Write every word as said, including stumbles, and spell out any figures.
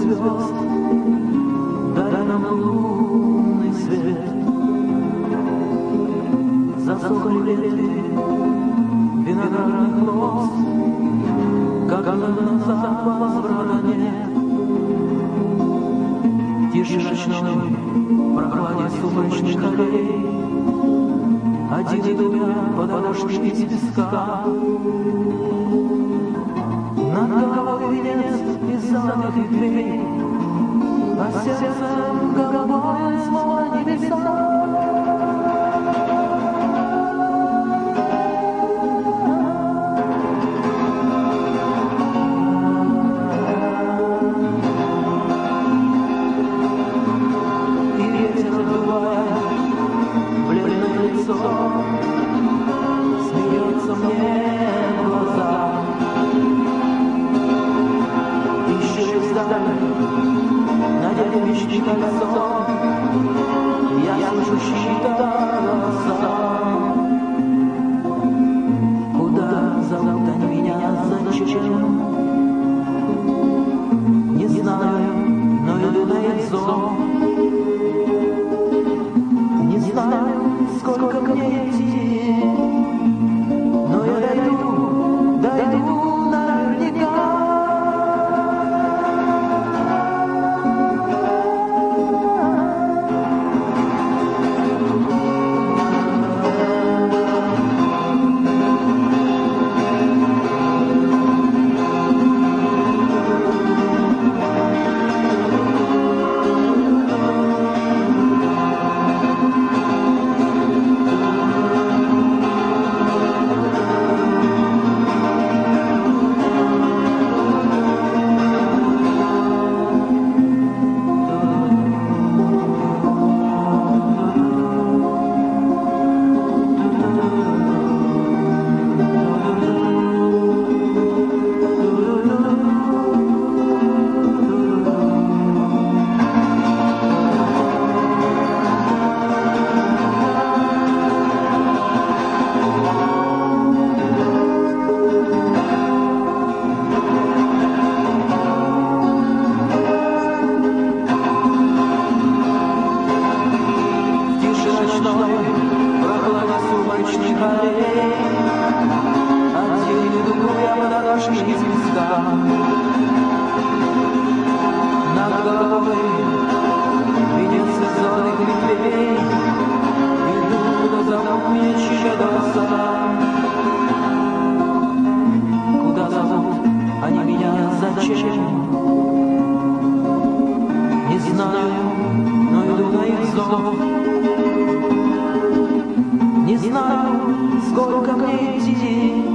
звезд, дай нам лунный свет. Засохли ветви виноградных лоз, как назад возврата нет. Тише ночной прохладе сумрачных аллей, один иду я по дорожке из песка. Над головой венец из золотых ветвей, а сердце голубое смола небеса. Смеется мне в глаза, ищет вдаль, надеть мечты кольцо. Я слышу чьи-то голоса. Куда зовут они меня, зачем? Не знаю, но иду на их зов. Не знаю, сколько мне идти, но я дойду, дойду наверняка. Прохлада сумрачных аллей, один иду я по дорожке из песка. Над головой венец из золотых ветвей, иду, куда зовут меня чьи-то голоса. Куда зовут они меня, зачем? Не знаю, но иду на их зов. Не знаю, сколько мне идти,